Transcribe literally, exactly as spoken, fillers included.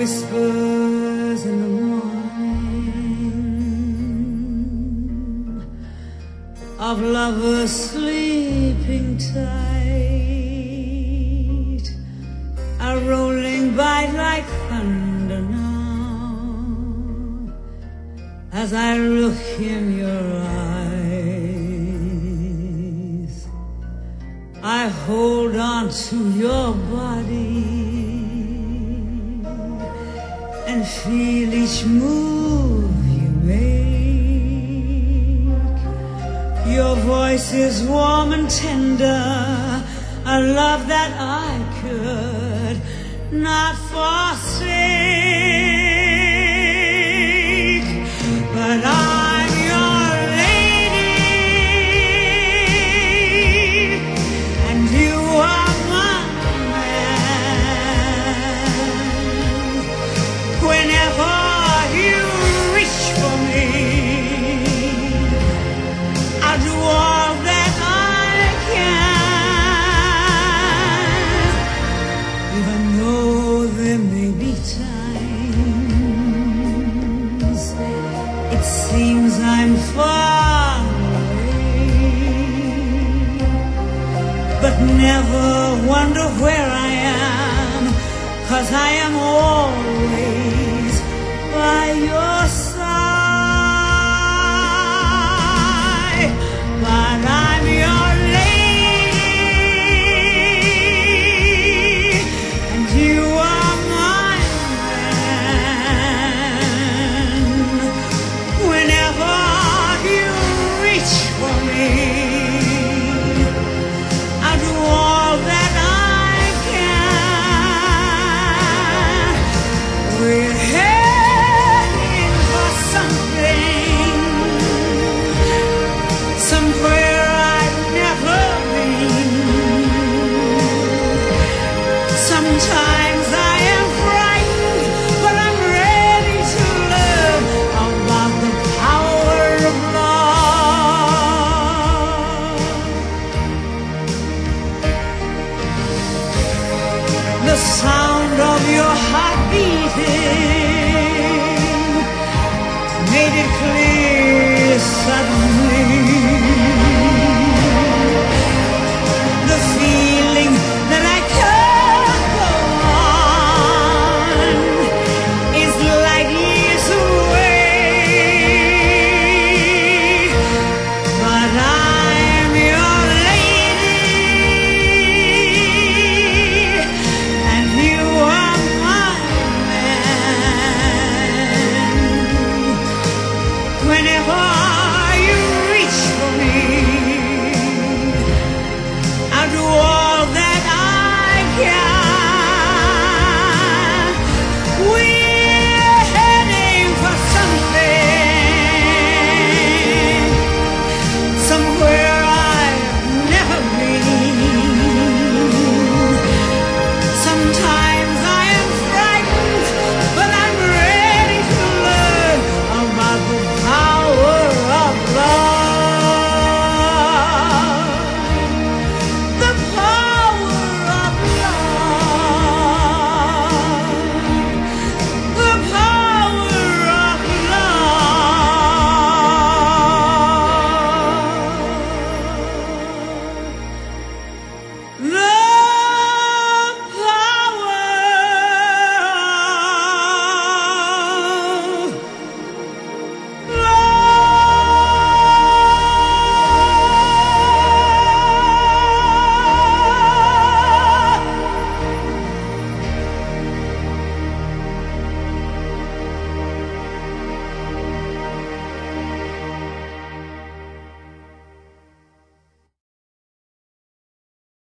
whispers in the morning of lovers sleeping tight are rolling by like thunder now as I look in your eyes. I hold on to your body and feel each move you make. Your voice is warm and tender, a love that I could not forsake. But I'm your lady, and you are my man. Whenever you reach for me, I'll do all that I can, even though there may be times it seems I'm far away, but never wonder where I am, 'cause I am always by your side. But I'm your lady, and you are my man. Whenever you reach for me, I'll do all that I can. We're heading for something, somewhere I've never been. Sometimes I am frightened, but I'm ready to learn about the power of love. The sound of your heart beating made it clear suddenly